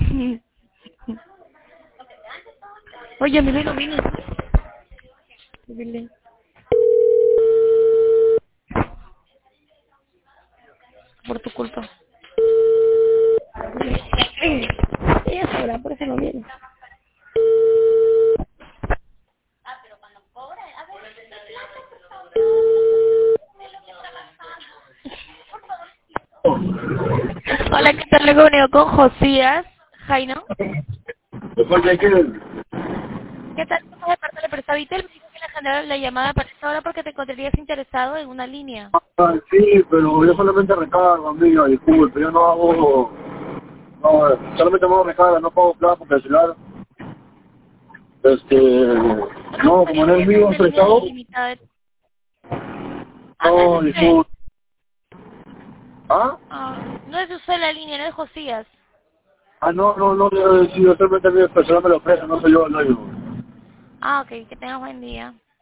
Oye, mi no vino. Dile. Por tu culpa. Ella sabrá, por eso no viene. Hola, ¿qué tal? Le he comunicado con Josías Jaino. ¿Qué tal? Somos de parte de la empresa Vitel. Me dijo que le agendaron la llamada para esta hora porque te encontrarías interesado en una línea. Sí, pero yo solamente recargo, amigo, disculpe, yo no hago, no, solamente hago recarga, no pago plata porque el celular, no, como no es mío, Una línea prestado, ilimitada. No es no, de usted. disculpe, ¿ah? No es de usted la línea, no es de Josías. No, sí, yo solamente mi persona me lo ofrece, no soy yo el dueño. Ok, que tengas buen día.